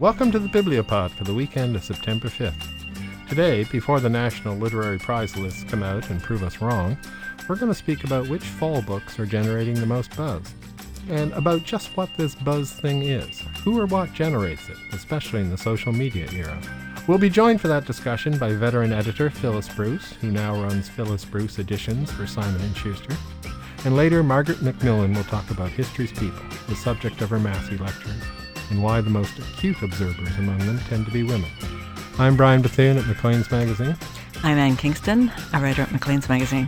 Welcome to the Bibliopod for the weekend of September 5th. Today, before the National Literary Prize lists come out and prove us wrong, we're going to speak about which fall books are generating the most buzz, and about just what this buzz thing is, who or what generates it, especially in the social media era. We'll be joined for that discussion by veteran editor Phyllis Bruce, who now runs Phyllis Bruce Editions for Simon & Schuster. And later, Margaret Macmillan will talk about history's people, the subject of her Massey lectures, and why the most acute observers among them tend to be women. I'm Brian Bethune at Maclean's Magazine. I'm Anne Kingston, a writer at Maclean's Magazine.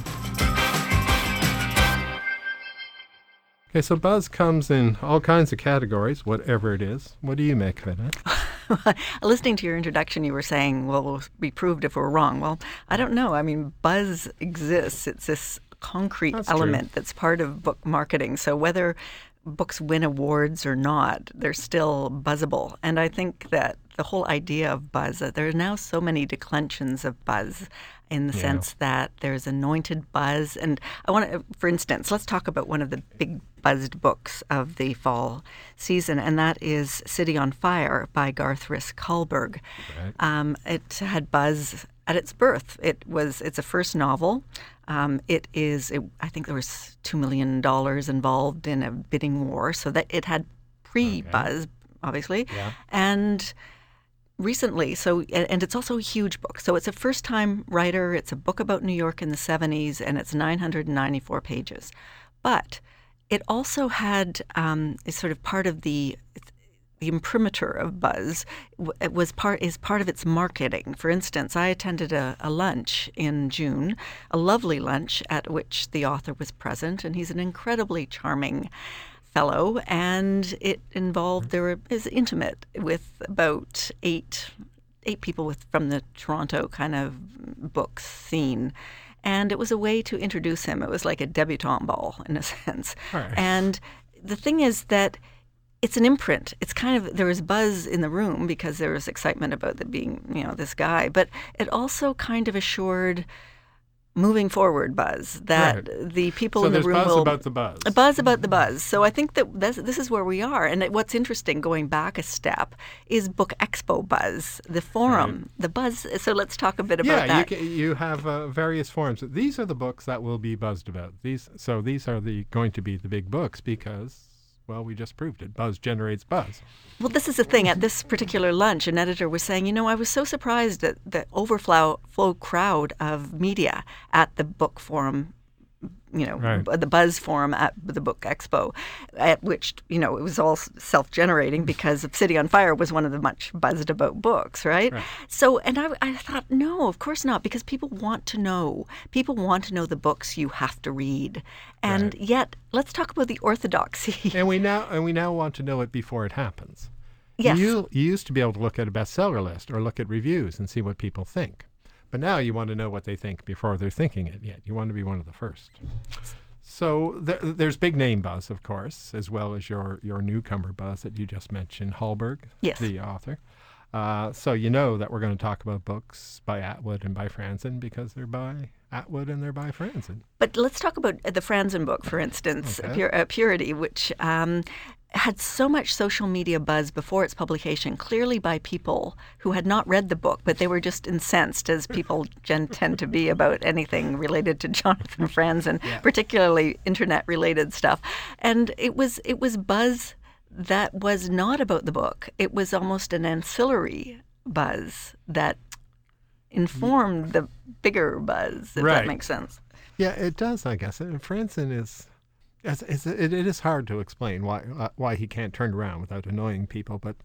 Okay, so buzz comes in all kinds of categories, whatever it is. What do you make of it? Listening to your introduction, you were saying, well, we'll be proved if we're wrong. Well, I don't know. I mean, buzz exists. It's this concrete element that's part of book marketing. So whether books win awards or not, they're still buzzable. And I think that the whole idea of buzz, there are now so many declensions of buzz in the sense that there's anointed buzz. And I want to, for instance, let's talk about one of the big buzzed books of the fall season, and that is City on Fire by Garth Risk-Hallberg. Right. It had buzz at its birth. It's a first novel. I think there was $2 million involved in a bidding war, so that it had pre-buzz, obviously. Yeah. And recently, and it's also a huge book. So it's a first-time writer. It's a book about New York in the 70s, and it's 994 pages. But it also had, is sort of part of the imprimatur of buzz. Is part of its marketing. For instance, I attended a lunch in June, a lovely lunch at which the author was present, and he's an incredibly charming fellow, and it involved, is intimate with about eight people from the Toronto kind of book scene. And it was a way to introduce him. It was like a debutante ball in a sense. Right. And the thing is that it's an imprint. It's kind of, there was buzz in the room because there was excitement about it being, this guy. But it also kind of assured moving forward buzz that the people in the room will... So there's buzz about the buzz. A buzz about the buzz. So I think that this is where we are. And what's interesting, going back a step, is Book Expo buzz, the forum, the buzz. So let's talk a bit about that. Yeah, you have various forums. These are the books that will be buzzed about. These are going to be the big books because... Well, we just proved it. Buzz generates buzz. Well, this is the thing. At this particular lunch, an editor was saying, I was so surprised at the overflow crowd of media at the book forum, the buzz forum at the Book Expo, at which, it was all self-generating because City on Fire was one of the much buzzed about books, right? So, and I thought, no, of course not, because people want to know. People want to know the books you have to read. And yet, let's talk about the orthodoxy. And we now want to know it before it happens. Yes. You used to be able to look at a bestseller list or look at reviews and see what people think. But now you want to know what they think before they're thinking it yet. You want to be one of the first. So there's big name buzz, of course, as well as your newcomer buzz that you just mentioned, Hallberg, the author. So you know that we're going to talk about books by Atwood and by Franzen because they're by Atwood and they're by Franzen. But let's talk about the Franzen book, for instance, Purity, which had so much social media buzz before its publication, clearly by people who had not read the book, but they were just incensed, as people tend to be about anything related to Jonathan Franzen, particularly internet-related stuff. And it was buzz that was not about the book. It was almost an ancillary buzz that informed the bigger buzz, if that makes sense. Yeah, it does, I guess. And Franzen is... It is hard to explain why he can't turn around without annoying people, but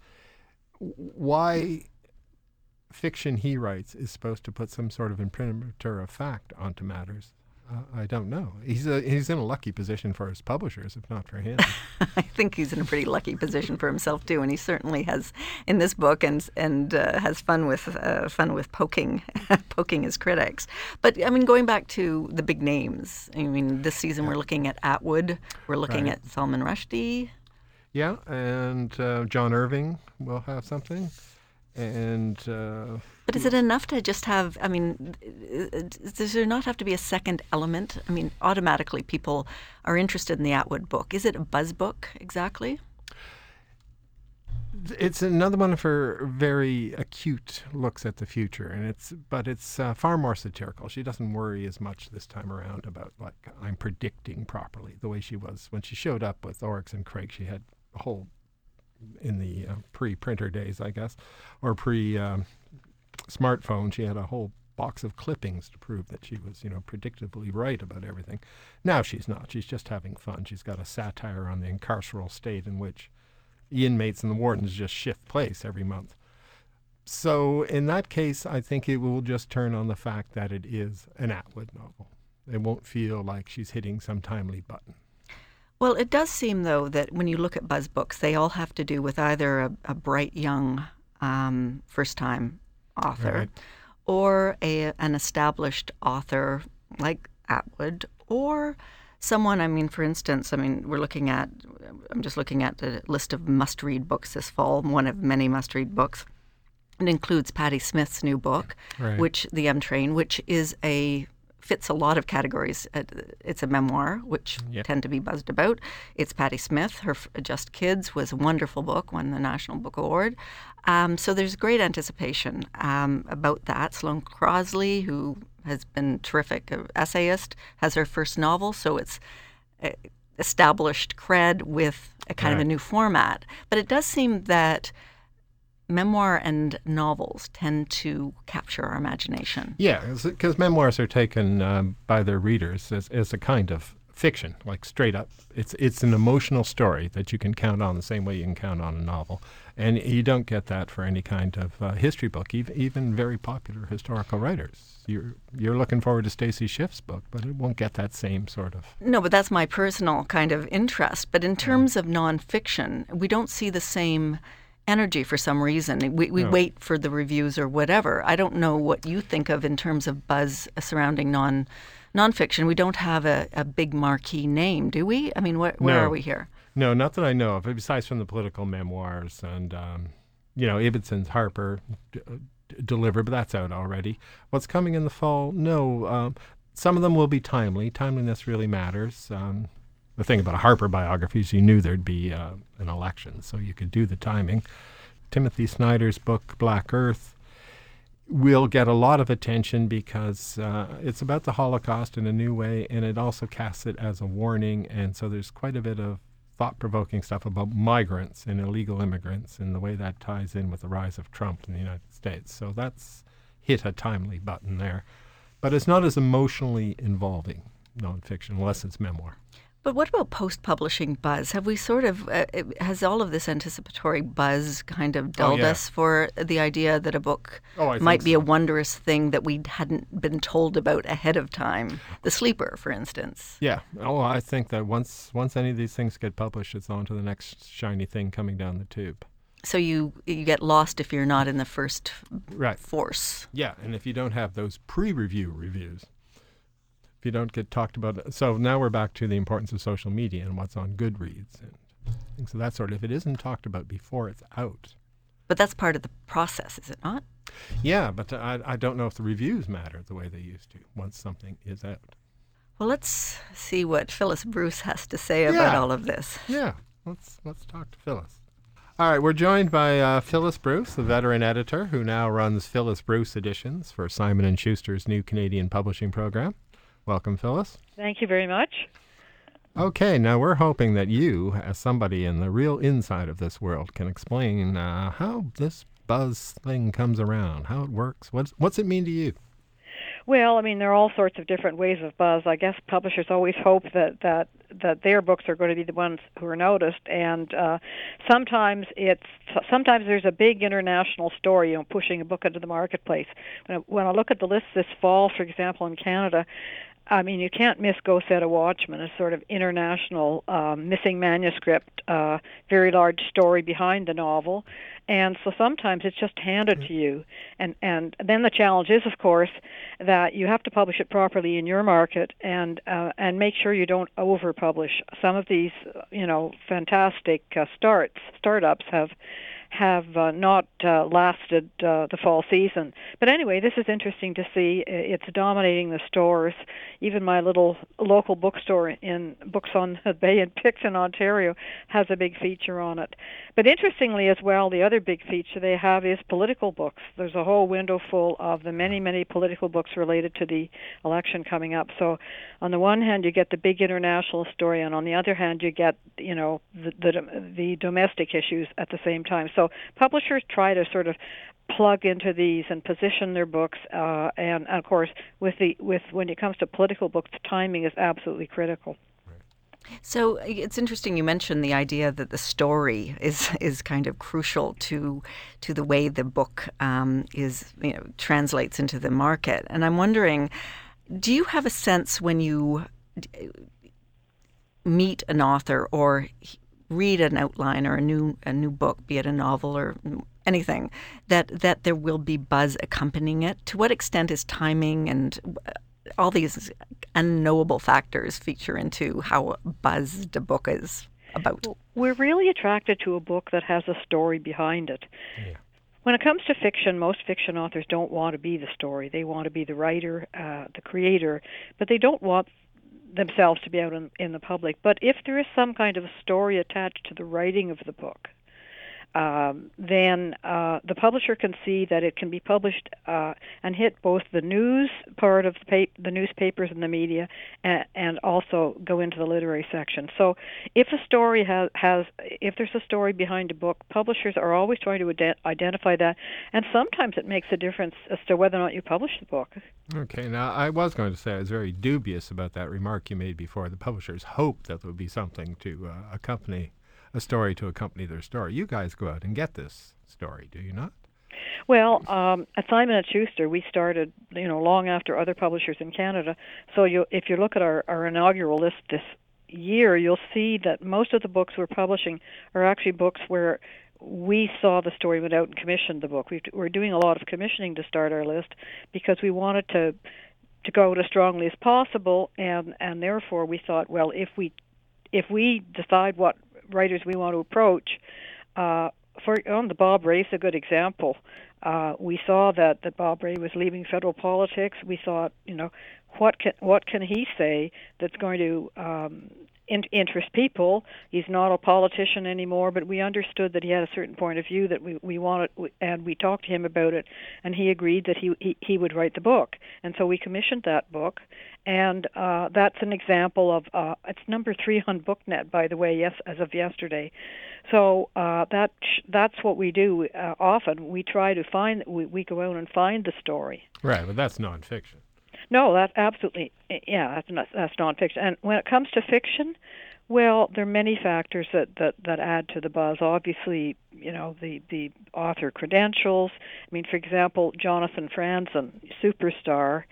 why fiction he writes is supposed to put some sort of imprimatur of fact onto matters. I don't know. He's in a lucky position for his publishers, if not for him. I think he's in a pretty lucky position for himself too, and he certainly has in this book, and has fun with poking his critics. But I mean, going back to the big names. I mean, this season we're looking at Atwood, we're looking at Salman Rushdie. Yeah, and John Irving will have something. And but is it enough to just have, I mean, does there not have to be a second element? I mean, automatically people are interested in the Atwood book. Is it a buzz book exactly? It's another one of her very acute looks at the future, and it's far more satirical. She doesn't worry as much this time around about, like, I'm predicting properly, the way she was when she showed up with Oryx and Craig. She had a whole, in the pre-printer days, I guess, or pre-smartphone, she had a whole box of clippings to prove that she was, predictably right about everything. Now she's not. She's just having fun. She's got a satire on the incarceral state in which the inmates and the wardens just shift place every month. So in that case, I think it will just turn on the fact that it is an Atwood novel. It won't feel like she's hitting some timely button. Well, it does seem, though, that when you look at Buzz books, they all have to do with either a bright young first-time author, Right. or an established author like Atwood, or someone, for instance, I'm just looking at the list of must-read books this fall, one of many must-read books. It includes Patti Smith's new book, Right. The M Train, which fits a lot of categories. It's a memoir, which Yep. tend to be buzzed about. It's Patti Smith. Her Just Kids was a wonderful book, won the National Book Award. So there's great anticipation about that. Sloane Crosley, who has been terrific essayist, has her first novel, so it's established cred with a kind of a new format. But it does seem that memoir and novels tend to capture our imagination. Yeah, because memoirs are taken by their readers as a kind of fiction, like straight up. It's an emotional story that you can count on the same way you can count on a novel. And you don't get that for any kind of history book, even very popular historical writers. You're looking forward to Stacy Schiff's book, but it won't get that same sort of... No, but that's my personal kind of interest. But in terms of nonfiction, we don't see the same energy for some reason. We No. wait for the reviews or whatever. I don't know what you think of in terms of buzz surrounding nonfiction. We don't have a big marquee name, do we? Where No. are we here? No, not that I know of, besides from the political memoirs and, Ibbotson's Harper delivered, but that's out already. What's coming in the fall? No. Some of them will be timely. Timeliness really matters. The thing about a Harper biography is you knew there'd be an election, so you could do the timing. Timothy Snyder's book, Black Earth, will get a lot of attention because it's about the Holocaust in a new way, and it also casts it as a warning, and so there's quite a bit of thought-provoking stuff about migrants and illegal immigrants and the way that ties in with the rise of Trump in the United States. So that's hit a timely button there. But it's not as emotionally involving nonfiction, unless it's memoir. But what about post-publishing buzz? Have we sort of, has all of this anticipatory buzz kind of dulled us for the idea that a book might be a wondrous thing that we hadn't been told about ahead of time? The Sleeper, for instance. Yeah. Oh, I think that once any of these things get published, it's on to the next shiny thing coming down the tube. So you get lost if you're not in the first Right. force. Yeah, and if you don't have those pre-review reviews, if you don't get talked about. So now we're back to the importance of social media and what's on Goodreads and things of that sort. If it isn't talked about before it's out. But that's part of the process, is it not? Yeah, but I don't know if the reviews matter the way they used to once something is out. Well, let's see what Phyllis Bruce has to say about all of this. Yeah, let's talk to Phyllis. All right, we're joined by Phyllis Bruce, the veteran editor who now runs Phyllis Bruce Editions for Simon & Schuster's new Canadian publishing program. Welcome, Phyllis. Thank you very much. Okay, now we're hoping that you, as somebody in the real inside of this world, can explain how this buzz thing comes around, how it works. What's it mean to you? Well, there are all sorts of different ways of buzz. I guess publishers always hope that their books are going to be the ones who are noticed, and sometimes there's a big international story, pushing a book into the marketplace. When I look at the list this fall, for example, in Canada, you can't miss Go Set a Watchman, a sort of international missing manuscript, very large story behind the novel. And so sometimes it's just handed to you. And then the challenge is, of course, that you have to publish it properly in your market and make sure you don't over-publish. Some of these, fantastic startups have not lasted the fall season. But anyway, this is interesting to see. It's dominating the stores. Even my little local bookstore in Books on the Bay in Picton, Ontario, has a big feature on it. But interestingly as well, the other big feature they have is political books. There's a whole window full of the many, many political books related to the election coming up. So on the one hand, you get the big international story, and on the other hand, you get, the domestic issues at the same time. So publishers try to sort of plug into these and position their books, and of course, with when it comes to political books, timing is absolutely critical. So it's interesting you mentioned the idea that the story is kind of crucial to the way the book translates into the market. And I'm wondering, do you have a sense when you meet an author or read an outline or a new book, be it a novel or anything, that there will be buzz accompanying it? To what extent is timing and all these unknowable factors feature into how buzzed a book is about? We're really attracted to a book that has a story behind it. Yeah. When it comes to fiction, most fiction authors don't want to be the story. They want to be the writer, the creator, but they don't want themselves to be out in the public. But if there is some kind of story attached to the writing of the book, then the publisher can see that it can be published and hit both the news part of the newspapers and the media, and also go into the literary section. So, if a story if there's a story behind a book, publishers are always trying to identify that, and sometimes it makes a difference as to whether or not you publish the book. Okay, now I was going to say I was very dubious about that remark you made before. The publishers hope that there would be something to accompany a story to accompany their story. You guys go out and get this story, do you not? Well, at Simon & Schuster, we started, long after other publishers in Canada. So if you look at our inaugural list this year, you'll see that most of the books we're publishing are actually books where we saw the story, went out and commissioned the book. We're doing a lot of commissioning to start our list because we wanted to go out as strongly as possible, and therefore we thought, well, if we decide what writers we want to approach, the Bob Rae's a good example. We saw that Bob Rae was leaving federal politics. We thought, what can he say that's going to interest people? He's not a politician anymore, but we understood that he had a certain point of view that we wanted, and we talked to him about it, and he agreed that he would write the book. And so we commissioned that book, and that's an example of it's number 3 on BookNet, by the way, yes, as of yesterday. So that's what we do often. We try to find, we go out and find the story. Right, but that's nonfiction. No, that's absolutely, that's nonfiction. And when it comes to fiction, well, there are many factors that add to the buzz. Obviously, the author credentials. I mean, for example, Jonathan Franzen, superstar.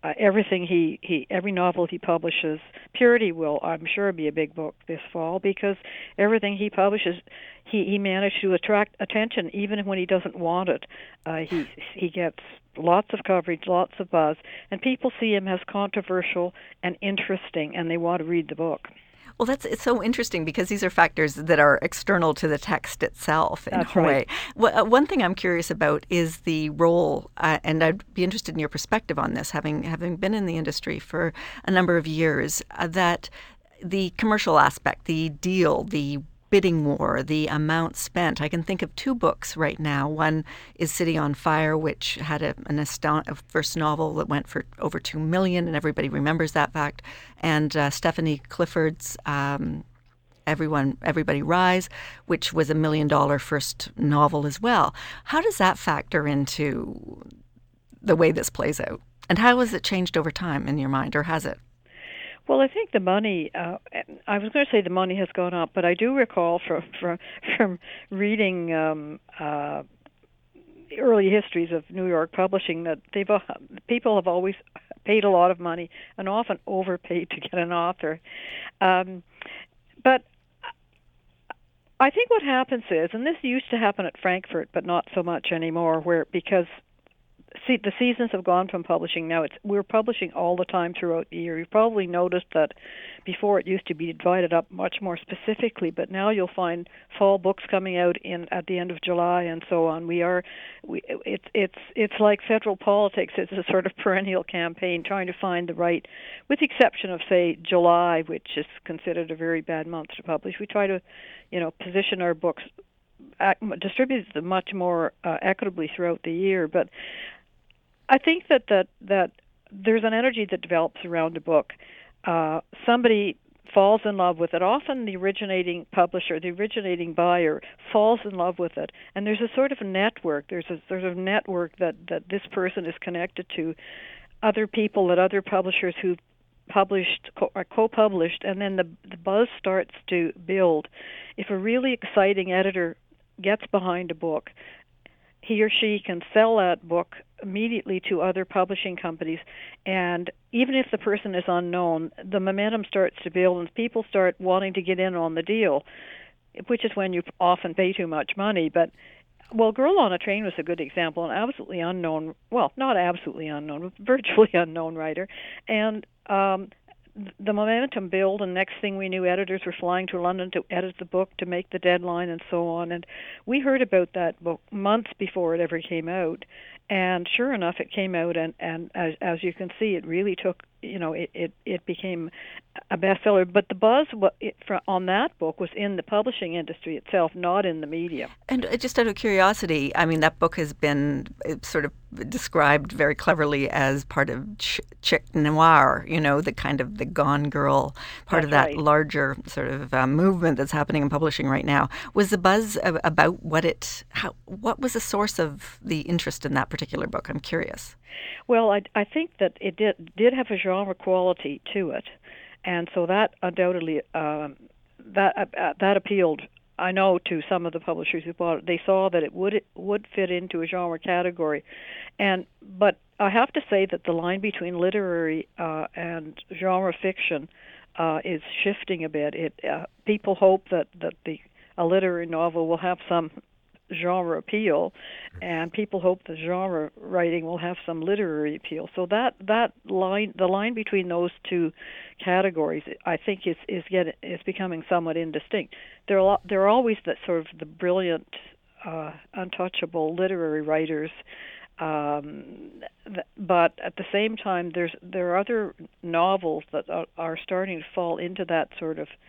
Every novel he publishes, Purity will, I'm sure, be a big book this fall, because everything he publishes, he managed to attract attention even when he doesn't want it. He gets lots of coverage, lots of buzz, and people see him as controversial and interesting, and they want to read the book. Well, it's so interesting because these are factors that are external to the text itself in a way. Well, one thing I'm curious about is the role, and I'd be interested in your perspective on this, having been in the industry for a number of years, that the commercial aspect, the deal, the bidding war, the amount spent. I can think of 2 books right now. One is City on Fire, which had a first novel that went for over $2 million, and everybody remembers that fact. And Stephanie Clifford's Everybody Rise, which was $1 million first novel as well. How does that factor into the way this plays out? And how has it changed over time in your mind, or has it? Well, I think the money, I was going to say the money has gone up, but I do recall from reading early histories of New York publishing that people have always paid a lot of money and often overpaid to get an author. But I think what happens is, and this used to happen at Frankfurt, but not so much anymore, because the seasons have gone from publishing. Now we're publishing all the time throughout the year. You've probably noticed that before it used to be divided up much more specifically, but now you'll find fall books coming out at the end of July and so on. It's like federal politics. It's a sort of perennial campaign trying to find the right, with the exception of say July, which is considered a very bad month to publish. We try to, position our books, distribute them much more equitably throughout the year. But I think that there's an energy that develops around a book. Somebody falls in love with it. Often the originating publisher, the originating buyer, falls in love with it. And there's a sort of network. There's a sort of network that this person is connected to, other people at other publishers who've published or co-published, and then the buzz starts to build. If a really exciting editor gets behind a book, he or she can sell that book immediately to other publishing companies, and even if the person is unknown, the momentum starts to build and people start wanting to get in on the deal, which is when you often pay too much money. But Girl on a Train was a good example, an absolutely unknown, well, not absolutely unknown, virtually unknown writer, and the momentum built, and next thing we knew, editors were flying to London to edit the book, to make the deadline, and so on. And we heard about that book months before it ever came out. And sure enough, it came out, and as you can see, it really took, it became a bestseller. But the buzz on that book was in the publishing industry itself, not in the media. And just out of curiosity, I mean, that book has been sort of described very cleverly as part of chick noir, the kind of the Gone Girl, part of that larger sort of movement that's happening in publishing right now. Was the buzz about what was the source of the interest in that particular book? I'm curious. Well, I think that it did have a genre quality to it, and so that undoubtedly that appealed, I know, to some of the publishers who bought it. They saw that it would fit into a genre category, but I have to say that the line between literary and genre fiction is shifting a bit. People hope that a literary novel will have some genre appeal, and people hope the genre writing will have some literary appeal. So the line between those two categories, I think, is becoming somewhat indistinct. There are always that sort of the brilliant, untouchable literary writers, but at the same time, there are other novels that are starting to fall into that sort of,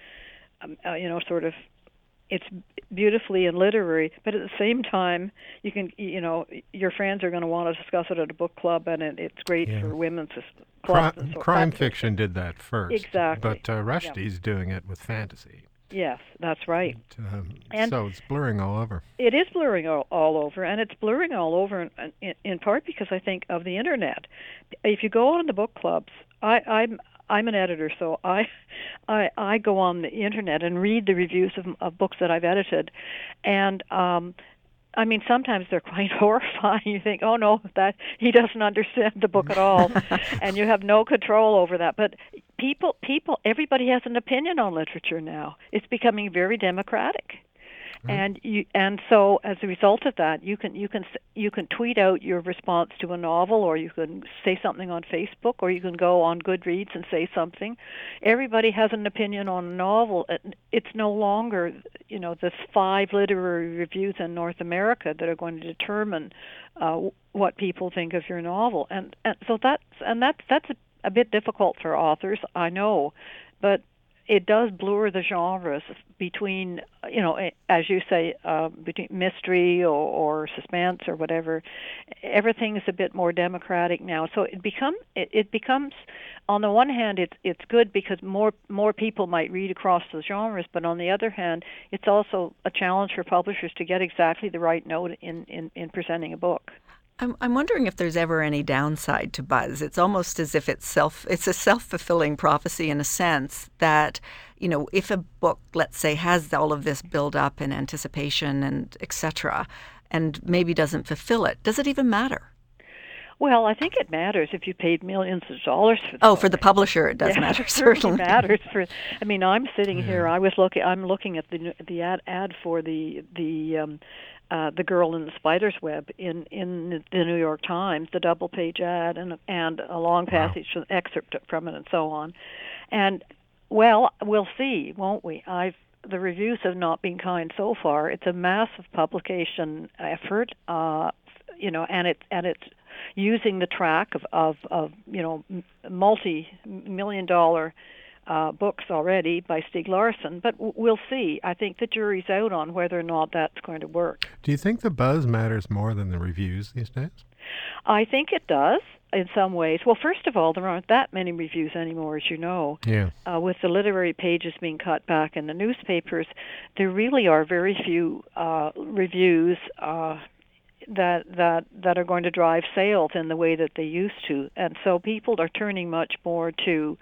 it's beautifully and literary, but at the same time, you can, your friends are going to want to discuss it at a book club, and it's great for women's clubs. Crime fiction did that first. Exactly. But Rushdie's doing it with fantasy. Yes, that's right. And so it's blurring all over. It is blurring all over, and it's blurring all over in part because I think of the Internet. If you go on the book clubs, I'm an editor, so I go on the Internet and read the reviews of books that I've edited, and I mean, sometimes they're quite horrifying. You think, oh no, that he doesn't understand the book at all, and you have no control over that. But everybody has an opinion on literature now. It's becoming very democratic. And so as a result of that, you can tweet out your response to a novel, or you can say something on Facebook, or you can go on Goodreads and say something. Everybody has an opinion on a novel. It's no longer, the 5 literary reviews in North America that are going to determine what people think of your novel. And so that's a bit difficult for authors, I know, but it does blur the genres between, as you say, between mystery or suspense or whatever. Everything is a bit more democratic now. So it becomes, on the one hand, it's good because more people might read across the genres, but on the other hand, it's also a challenge for publishers to get exactly the right note in presenting a book. I'm wondering if there's ever any downside to buzz. It's almost as if it's a self-fulfilling prophecy in a sense that, if a book, let's say, has all of this build-up and anticipation and et cetera, and maybe doesn't fulfill it, does it even matter? Well, I think it matters if you paid millions of dollars for the book. For the publisher, it does matter, certainly. It matters I'm sitting here. I'm looking at the ad for the The Girl in the Spider's Web in the New York Times, the double-page ad, and a long passage, excerpt from it, and so on. And well, we'll see, won't we? The reviews have not been kind so far. It's a massive publication effort, and it's using the track of multi-million-dollar books already by Stieg Larsson, but we'll see. I think the jury's out on whether or not that's going to work. Do you think the buzz matters more than the reviews these days? I think it does in some ways. Well, first of all, there aren't that many reviews anymore, as you know. Yeah. With the literary pages being cut back in the newspapers, there really are very few reviews that are going to drive sales in the way that they used to, and so people are turning much more to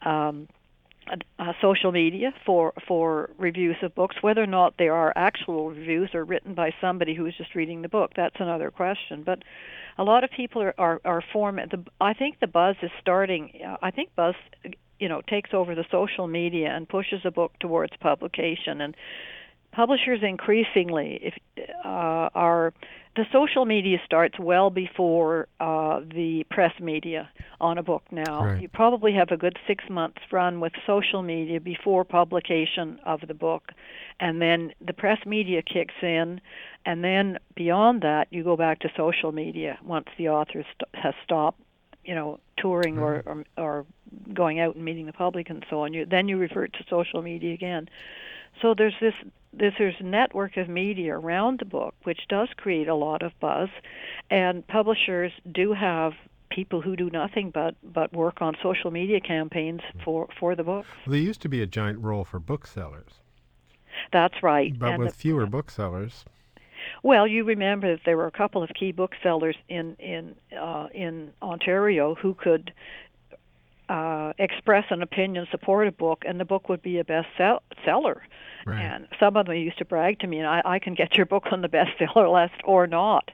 social media for reviews of books. Whether or not they are actual reviews or written by somebody who is just reading the book, that's another question. But a lot of people are forming. I think the buzz is starting. I think buzz, takes over the social media and pushes a book towards publication. And publishers increasingly are. The social media starts well before the press media on a book now. Right. You probably have a good 6 months run with social media before publication of the book, and then the press media kicks in, and then beyond that you go back to social media once the author has stopped touring or going out and meeting the public and so on. Then you revert to social media again. So there's a network of media around the book, which does create a lot of buzz, and publishers do have people who do nothing but work on social media campaigns for the book. Well, there used to be a giant role for booksellers. That's right. But and with fewer booksellers. Well, you remember that there were a couple of key booksellers in Ontario who could express an opinion, support a book, and the book would be a bestseller. Right. And some of them used to brag to me, and I can get your book on the bestseller list or not.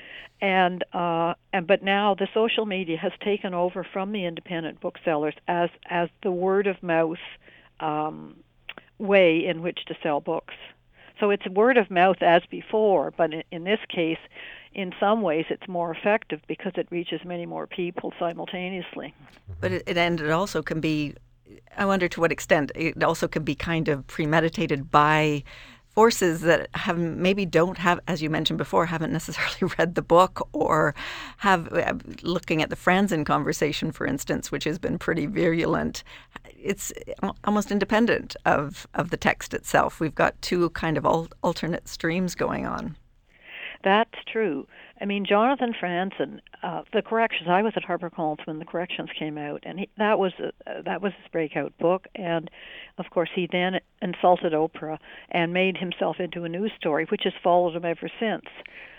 But now the social media has taken over from the independent booksellers as the word of mouth way in which to sell books. So it's word of mouth as before, but in this case, in some ways, it's more effective because it reaches many more people simultaneously. But it also can be, I wonder to what extent, it also can be kind of premeditated by forces that don't have, as you mentioned before, haven't necessarily read the book or have, looking at the Franzen conversation, for instance, which has been pretty virulent. It's almost independent of the text itself. We've got two kind of alternate streams going on. That's true. I mean, Jonathan Franzen, the corrections. I was at HarperCollins when the corrections came out, and that was his breakout book. And of course, he then insulted Oprah and made himself into a news story, which has followed him ever since.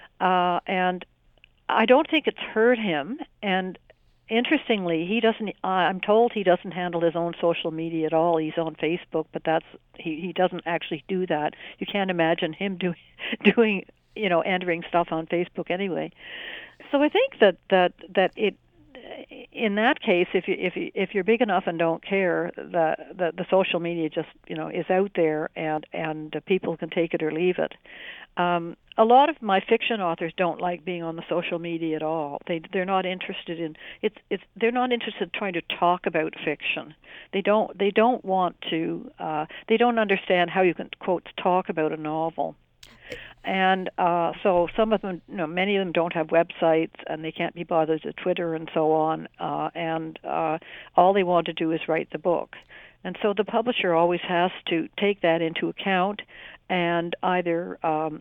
And I don't think it's hurt him. And interestingly, he doesn't. I'm told he doesn't handle his own social media at all. He's on Facebook, but he doesn't actually do that. You can't imagine him doing entering stuff on Facebook anyway. So I think that it, in that case, if you're big enough and don't care, the social media just is out there and people can take it or leave it. A lot of my fiction authors don't like being on the social media at all. They're not interested in they're not interested in trying to talk about fiction. They don't want to. They don't understand how you can, quote, talk about a novel. And so some of them, many of them don't have websites, and they can't be bothered to Twitter and so on. And all they want to do is write the book. And so the publisher always has to take that into account and either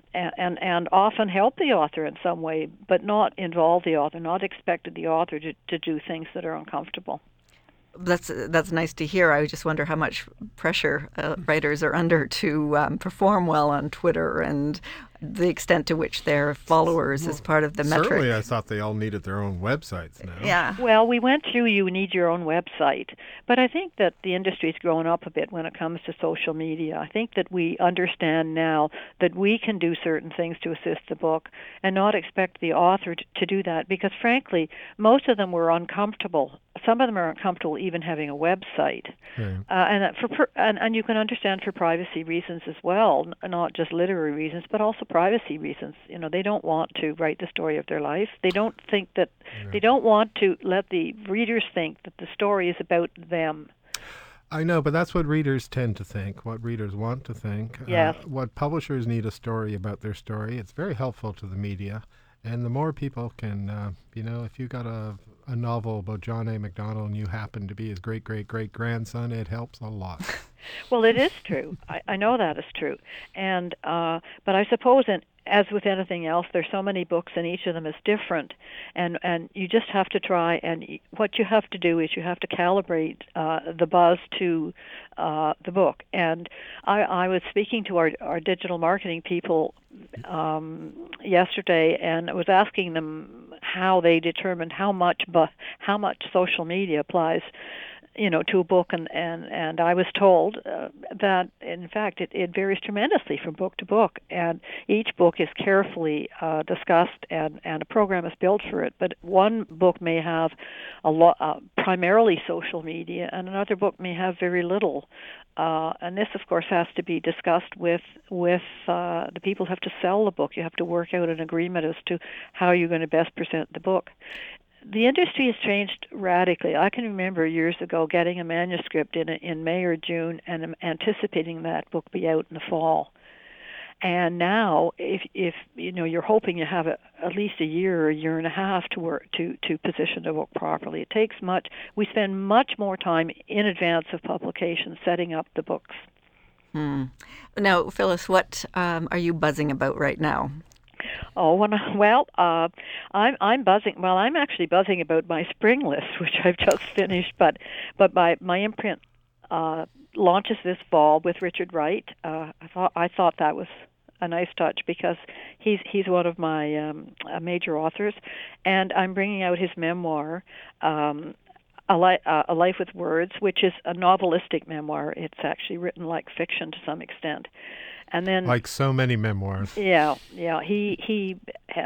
and often help the author in some way, but not involve the author, not expect the author to do things that are uncomfortable. That's nice to hear. I just wonder how much pressure writers are under to perform well on Twitter and the extent to which their followers is part of the metric. Certainly, I thought they all needed their own websites now. Yeah. Well, we went through you need your own website, but I think that the industry's grown up a bit when it comes to social media. I think that we understand now that we can do certain things to assist the book and not expect the author to do that because, frankly, most of them were uncomfortable some of them are uncomfortable even having a website, Right. And you can understand for privacy reasons as well, not just literary reasons, but also privacy reasons. They don't want to write the story of their life. They don't think that they don't want to let the readers think that the story is about them. I know, but that's what readers tend to think, what readers want to think. Yes. What publishers need a story about their story. It's very helpful to the media. And the more people can, if you got a novel about John A. Macdonald and you happen to be his great-great-great-grandson, it helps a lot. Well, it is true. I know that is true. And but I suppose, as with anything else, there's so many books, and each of them is different. And you just have to try. And what you have to do is you have to calibrate the buzz to the book. And I was speaking to our digital marketing people yesterday, and I was asking them how they determined how much social media applies to a book, and I was told that in fact it varies tremendously from book to book, and each book is carefully discussed, and a program is built for it. But one book may have a lot primarily social media, and another book may have very little. And this, of course, has to be discussed with the people who have to sell the book. You have to work out an agreement as to how you're going to best present the book. The industry has changed radically. I can remember years ago getting a manuscript in May or June and anticipating that book be out in the fall. And now, if you're hoping you have at least a year or a year and a half to work to position the book properly. It takes much. We spend much more time in advance of publication setting up the books. Now, Phyllis, what are you buzzing about right now? Oh, I'm buzzing. Well, I'm actually buzzing about my spring list, which I've just finished. But my imprint launches this fall with Richard Wright. I thought that was a nice touch because he's one of my major authors, and I'm bringing out his memoir, A Life with Words, which is a novelistic memoir. It's actually written like fiction to some extent. And then, like so many memoirs. Yeah. It's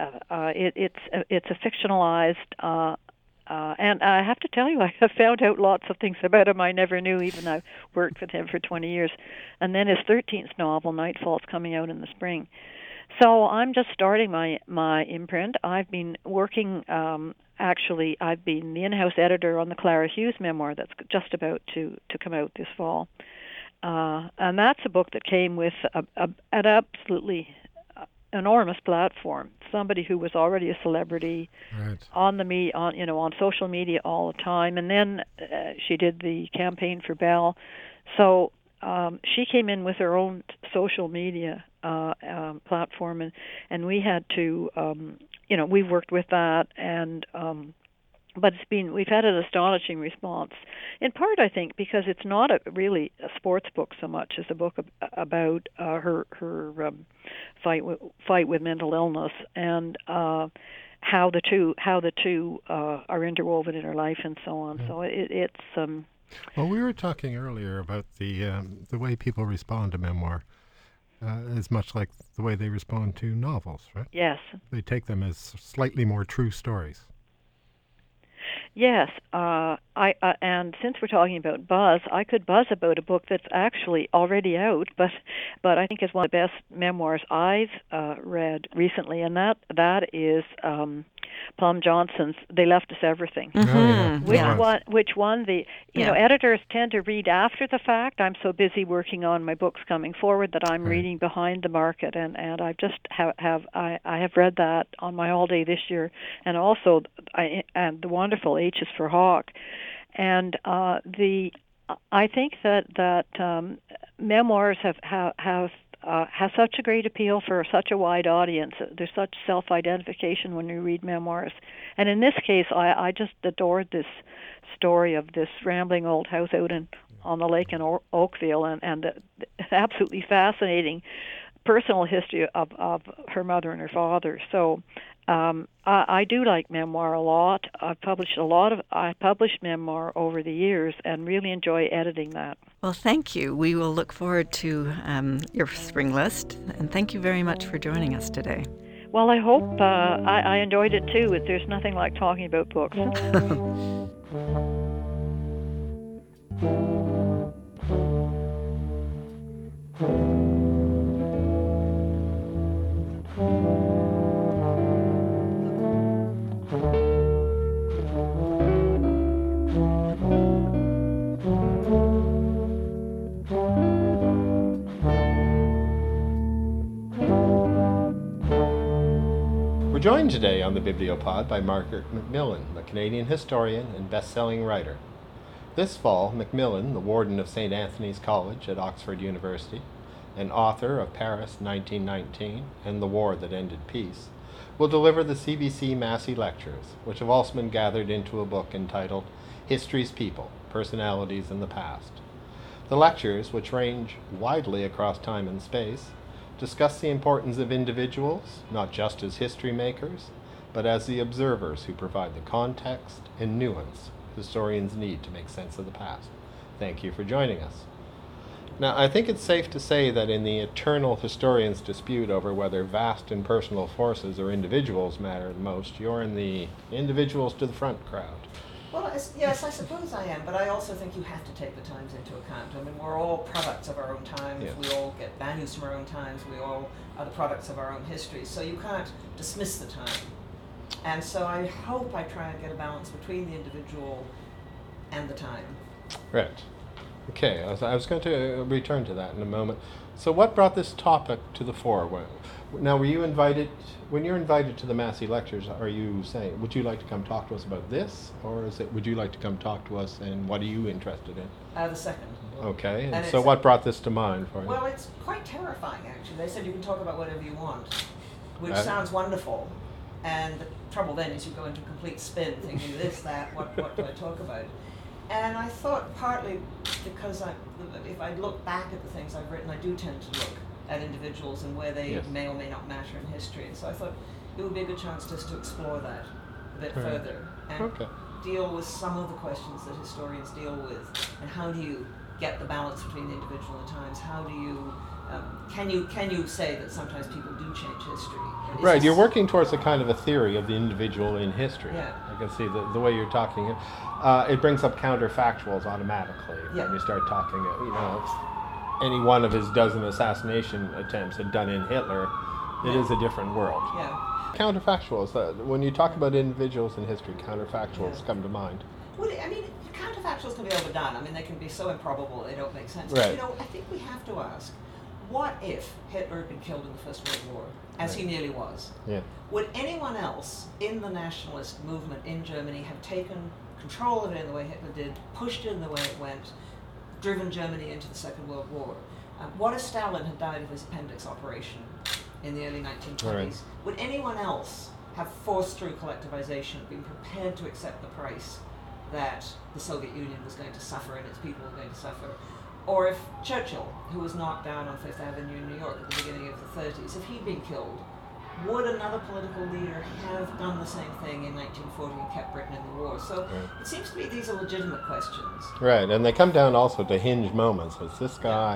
a fictionalized, and I have to tell you, I have found out lots of things about him I never knew, even though I've worked with him for 20 years. And then his 13th novel, Nightfall, is coming out in the spring. So I'm just starting my imprint. I've been working. Actually, I've been the in-house editor on the Clara Hughes memoir that's just about to come out this fall. And that's a book that came with an absolutely enormous platform. Somebody who was already a celebrity, right, on social media all the time, and then she did the campaign for Bell. So she came in with her own social media platform, and we had to, we worked with that, and. But we've had an astonishing response, in part, I think, because it's not really a sports book so much as a book about her fight with mental illness and how the two are interwoven in her life and so on. So it's. Well, we were talking earlier about the way people respond to memoir. Is much like the way they respond to novels, right? Yes. They take them as slightly more true stories. Yes, and since we're talking about buzz, I could buzz about a book that's actually already out, but I think is one of the best memoirs I've read recently, and that is Plum Johnson's "They Left Us Everything," which won the editors tend to read after the fact. I'm so busy working on my books coming forward that I'm reading behind the market, and I just have read that on my all day this year, and also the wonderful H is for Hawk, and I think that memoirs has such a great appeal for such a wide audience. There's such self-identification when you read memoirs. And in this case, I just adored this story of this rambling old house out on the lake in Oakville, and the absolutely fascinating personal history of her mother and her father. So I do like memoir a lot. I published memoir over the years and really enjoy editing that. Well, thank you. We will look forward to your spring list, and thank you very much for joining us today. Well, I hope I enjoyed it too. There's nothing like talking about books. We're joined today on the Bibliopod by Margaret Macmillan, the Canadian historian and best-selling writer. This fall, Macmillan, the warden of St. Anthony's College at Oxford University, and author of Paris 1919 and The War That Ended Peace, will deliver the CBC Massey Lectures, which have also been gathered into a book entitled History's People, Personalities in the Past. The lectures, which range widely across time and space, discuss the importance of individuals, not just as history makers, but as the observers who provide the context and nuance historians need to make sense of the past. Thank you for joining us. Now, I think it's safe to say that in the eternal historians' dispute over whether vast and personal forces or individuals matter the most, you're in the individuals to the front crowd. Well, yes, I suppose I am, but I also think you have to take the times into account. I mean, we're all products of our own times. Yes. We all get values from our own times. We all are the products of our own histories. So you can't dismiss the time. And so I hope I try and get a balance between the individual and the time. Right. Okay, I was going to return to that in a moment. So what brought this topic to the fore? Now, were you invited, when you're invited to the Massey Lectures, are you saying, would you like to come talk to us about this? Or is it, would you like to come talk to us and what are you interested in? The second. Okay, and And so what brought this to mind for you? Well, it's quite terrifying, actually. They said you can talk about whatever you want, which sounds wonderful. And the trouble then is you go into complete spin, thinking this, that, what do I talk about? And I thought partly because if I look back at the things I've written, I do tend to look at individuals and where they Yes. may or may not matter in history. And so I thought it would be a good chance just to explore that a bit Right. further and Okay. deal with some of the questions that historians deal with. And how do you get the balance between the individual and times? How do you can you say that sometimes people do change history? Is Right, this- you're working towards a kind of a theory of the individual in history. Yeah. I can see the way you're talking. It brings up counterfactuals automatically Yeah. when you start talking. If any one of his dozen assassination attempts had done in Hitler, it is a different world. Yeah. Counterfactuals. When you talk about individuals in history, counterfactuals Yeah. come to mind. Well, I mean, counterfactuals can be overdone. I mean, they can be so improbable they don't make sense. Right. But, I think we have to ask, what if Hitler had been killed in the First World War, as he nearly was? Yeah. Would anyone else in the nationalist movement in Germany have taken control of it in the way Hitler did, pushed it in the way it went, driven Germany into the Second World War? What if Stalin had died of his appendix operation in the early 1920s? Right. Would anyone else have forced through collectivization, been prepared to accept the price that the Soviet Union was going to suffer and its people were going to suffer? Or if Churchill, who was knocked down on Fifth Avenue in New York at the beginning of the 30s, if he'd been killed, would another political leader have done the same thing in 1940 and kept Britain in the war? So it seems to me these are legitimate questions. Right, and they come down also to hinge moments. It's this guy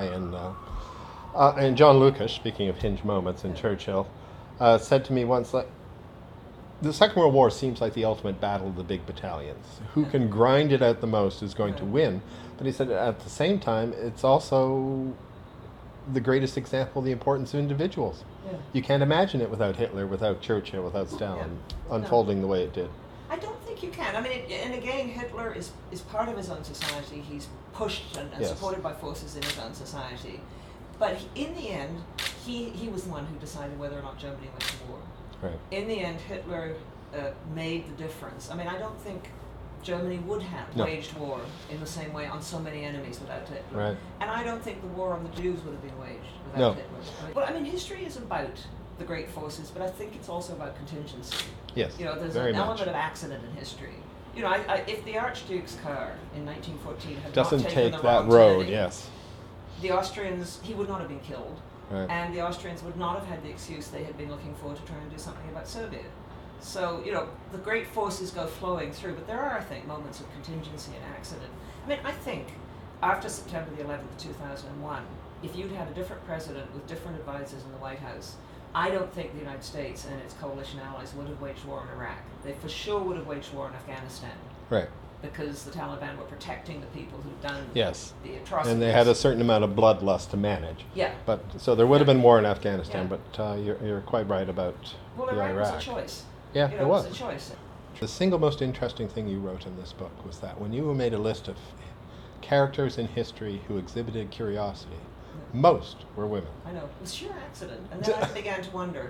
and John Lucas, speaking of hinge moments, and Churchill, said to me once, like, the Second World War seems like the ultimate battle of the big battalions. Who can grind it out the most is going to win. But he said at the same time, it's also the greatest example of the importance of individuals. Yeah. You can't imagine it without Hitler, without Churchill, without Stalin unfolding the way it did. I don't think you can. I mean, and again, Hitler is part of his own society. He's pushed and Yes. supported by forces in his own society. But in the end, he was the one who decided whether or not Germany went to war. Right. In the end, Hitler made the difference. I mean, I don't think Germany would have No. waged war in the same way on so many enemies without Hitler. Right. And I don't think the war on the Jews would have been waged without No. Hitler. Well, I mean, history is about the great forces, but I think it's also about contingency. Yes, There's very an much. element of accident in history. If the Archduke's car in 1914 had Doesn't not taken take the that wrong road, turning, yes. the Austrians, he would not have been killed. Right. And the Austrians would not have had the excuse they had been looking for to try and do something about Serbia. So, the great forces go flowing through, but there are, I think, moments of contingency and accident. I mean, I think after September the 11th, 2001, if you'd had a different president with different advisors in the White House, I don't think the United States and its coalition allies would have waged war in Iraq. They for sure would have waged war in Afghanistan. Right. Because the Taliban were protecting the people who'd done Yes. the atrocities. And they had a certain amount of bloodlust to manage. Yeah. But so there would have been war in Afghanistan, Yeah. but you're quite right about Well, the Iraq was Iraq. a choice. Yeah, You it know, was. It was a choice. The single most interesting thing you wrote in this book was that when you made a list of characters in history who exhibited curiosity, most were women. I know. It was sheer accident. And then I began to wonder.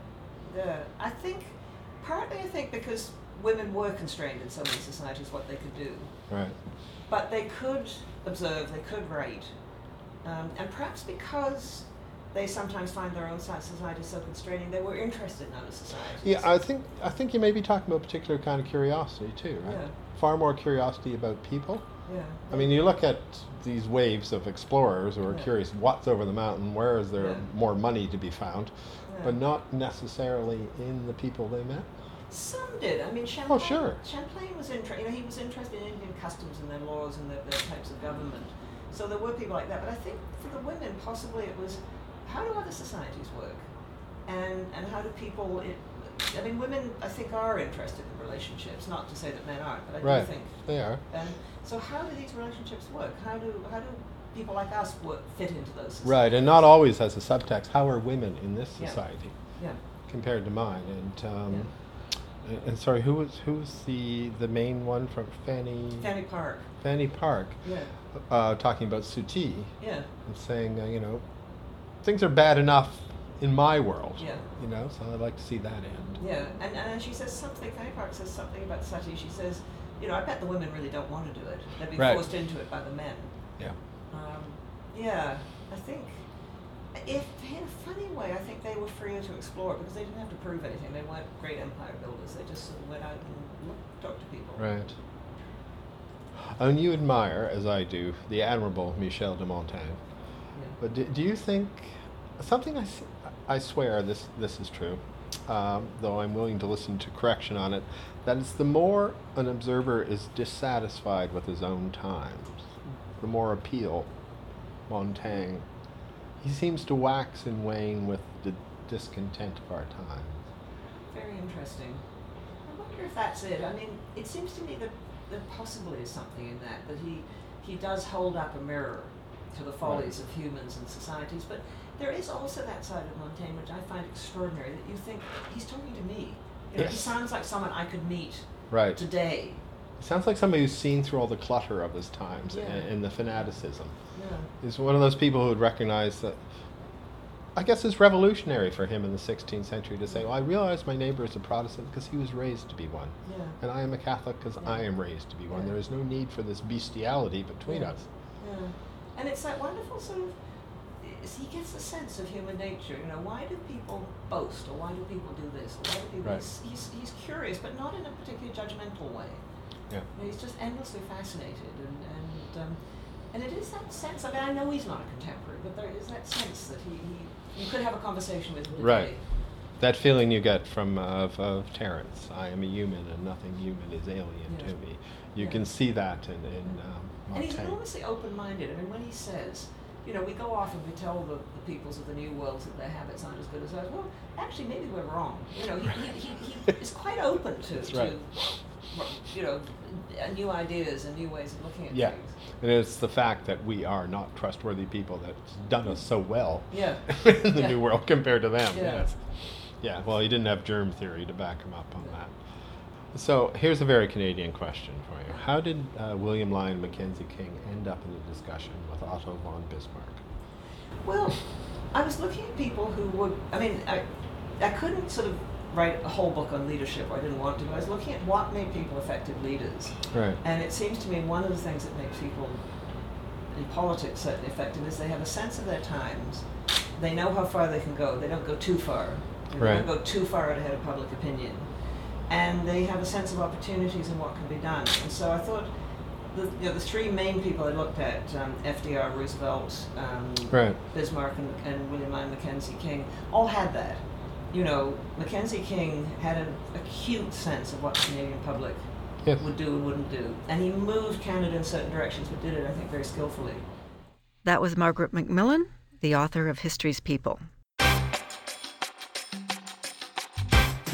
I think, partly because women were constrained in so many societies what they could do. Right. But they could observe, they could write. And perhaps because they sometimes find their own society so constraining, they were interested in other societies. Yeah, I think you may be talking about a particular kind of curiosity too, right? Yeah. Far more curiosity about people. Yeah. I mean, you look at these waves of explorers who are Yeah. curious what's over the mountain, where is there Yeah. more money to be found, Yeah. but not necessarily in the people they met. Some did. I mean, Champlain. Sure. Champlain was interested. He was interested in Indian customs and their laws and their types of government. So there were people like that. But I think for the women, possibly it was how do other societies work, and how do people? I mean, women I think are interested in relationships. Not to say that men aren't, but I Right. do think They are. And so how do these relationships work? How do people like us fit into those societies? Right, and not always as a subtext. How are women in this Yeah. society Yeah. compared to mine? And sorry, who was the main one from Fanny Park. Fanny Park, Yeah. talking about Suti Yeah. and saying, things are bad enough in my world. Yeah. So I'd like to see that end. Yeah, and she says something, Fanny Park says something about Sati. She says, I bet the women really don't want to do it. They've been Right. forced into it by the men. Yeah. Yeah, I think, if in a funny way, I think they were freer to explore it because they didn't have to prove anything. They weren't great empire builders. They just sort of went out and talked to people. Right. And you admire, as I do, the admirable Michel de Montaigne. Yeah. But do you think something? I swear this is true, though I'm willing to listen to correction on it. That it's the more an observer is dissatisfied with his own times, the more appeal Montaigne. He seems to wax and wane with the discontent of our times. Very interesting. I wonder if that's it. I mean, it seems to me that there possibly is something in that he does hold up a mirror to the follies of humans and societies, but there is also that side of Montaigne which I find extraordinary, that you think, he's talking to me. Yes. He sounds like someone I could meet Right. today. It sounds like somebody who's seen through all the clutter of his times Yeah. and the fanaticism. Yeah. He's one of those people who would recognize that, I guess it's revolutionary for him in the 16th century to say, well, I realize my neighbor is a Protestant because he was raised to be one. Yeah. And I am a Catholic because I am raised to be one. Yeah. There is no need for this bestiality between Yeah. us. Yeah. And it's that wonderful sort of, he gets a sense of human nature. Why do people boast, or why do people do this, or why do people? Right. He's curious, but not in a particularly judgmental way. Yeah. He's just endlessly fascinated, and it is that sense. I mean, I know he's not a contemporary, but there is that sense that you could have a conversation with him today. Right. That feeling you get from of Terence, I am a human and nothing human is alien Yeah. to me. You Yeah. can see that in And he's Montaigne. enormously open-minded. I mean, when he says, we go off and we tell the peoples of the new worlds that their habits aren't as good as ours. Well, actually, maybe we're wrong. He is quite open That's to right. new ideas and new ways of looking at Yeah. things. And it's the fact that we are not trustworthy people that's done us so well Yeah. in the Yeah. New World compared to them. Yeah. Yes. Yeah, well, he didn't have germ theory to back him up on that. So here's a very Canadian question for you. How did William Lyon Mackenzie King end up in a discussion with Otto von Bismarck? Well, I was looking at people who would, I couldn't sort of write a whole book on leadership, or I didn't want to, but I was looking at what made people effective leaders. Right. And it seems to me one of the things that makes people in politics certainly effective is they have a sense of their times. They know how far they can go. They don't go too far. They Right. don't go too far out ahead of public opinion. And they have a sense of opportunities and what can be done. And so I thought the three main people I looked at, FDR, Roosevelt, Right. Bismarck, and William Lyon Mackenzie King, all had that. Mackenzie King had an acute sense of what the Canadian public Yes. would do and wouldn't do. And he moved Canada in certain directions, but did it, I think, very skillfully. That was Margaret Macmillan, the author of History's People.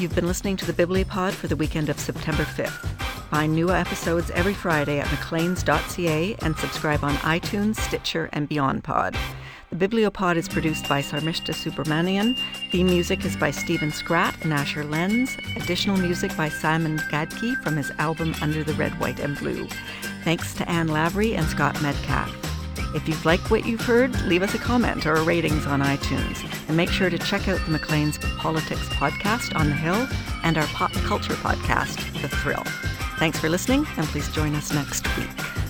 You've been listening to the Bibliopod for the weekend of September 5th. Find new episodes every Friday at macleans.ca and subscribe on iTunes, Stitcher, and BeyondPod. The Bibliopod is produced by Sarmishta Subramanian. Theme music is by Stephen Scratt and Asher Lenz. Additional music by Simon Gadke from his album Under the Red, White, and Blue. Thanks to Anne Lavery and Scott Metcalf. If you've liked what you've heard, leave us a comment or a ratings on iTunes. And make sure to check out the Maclean's Politics podcast on the Hill and our pop culture podcast, The Thrill. Thanks for listening, and please join us next week.